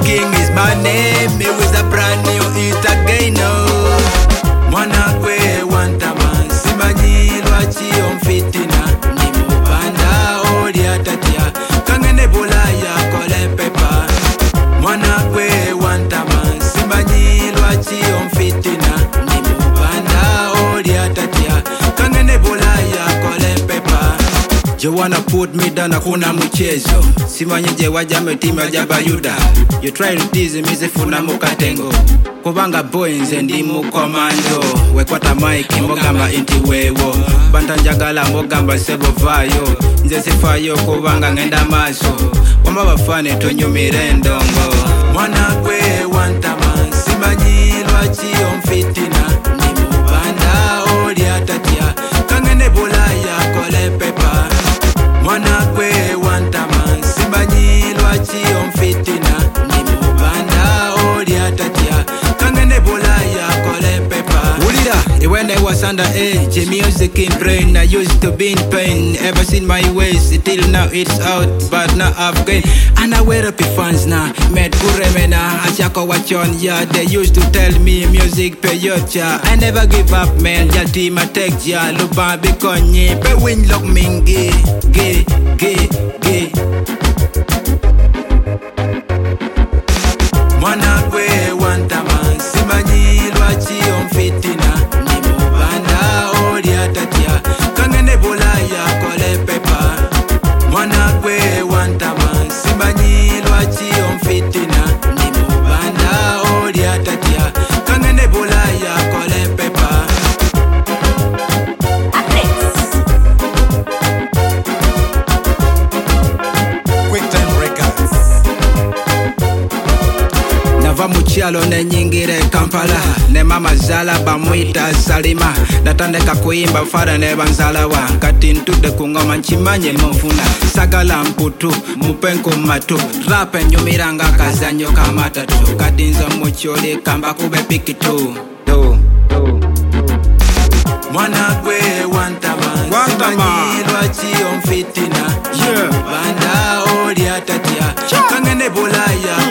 King is my name, me with a brand new hit again. Mwana kwe wantama, simanyilwa chiyo mfitina. Nimupanda oli atatia, kangene bulaya kole pepa. Mwana kwe wantama, simanyilwa chiyo mfitina. Nimupanda oli atatia, kangene bulaya kole pepa. You wanna put me down, hakuna mchezo. Simanyeje wajame tima jaba yuda. You try to tease me zifuna mukatengo. Kubanga boys ndi mukomando. Wekwata mic mogamba inti wewo. Banta njagala mogamba sebo vayo. Nze sifayo kubanga ngenda maso. Wamba bafane tonyumire ndongo. Mwana kwe wantama, simanyilwa chiyo mfitina. Nimupanda oli atatia, kangene bulaya kole pepa. Mwana kwe wantama, simanyilwa chiyo mfitina. Nimupanda oli atatia, kangene bulaya kole pepa. Ulira, when I was underage, music in brain, I used to be in pain. Ever seen my ways, till now it's out, but now I've gained. And I wear up fans now, met kuremena, achako wachon ya. They used to tell me music peyocha. I never give up man, ya team attack ya. Luba bikonye, pe win lock mingi, ge. Mwana kwe wantama, simanyilwa chiyo mfitina. Nimupanda oli atatia, kangene bulaya kole pepa. Mwana kwe wantama, simanyilwa chiyo mfitina. Nimupanda oli atatia, kangene bulaya kole pepa. Nava muchalo ne nyingire Kampala. Ne mama zala bamwita Salima. Natandeka kuimba fara ne banzalawa. Kati ntude kungoma nchimanye mfuna. Sagala mputu, mupenko matu. Rape nyumiranga kazanyo kamatatu. Kati nzo mucholi kamba kube pikitu. Mwana kwe wantama, simanyilwa chiyo mfitina. Banda oli atatia, kangene bulaya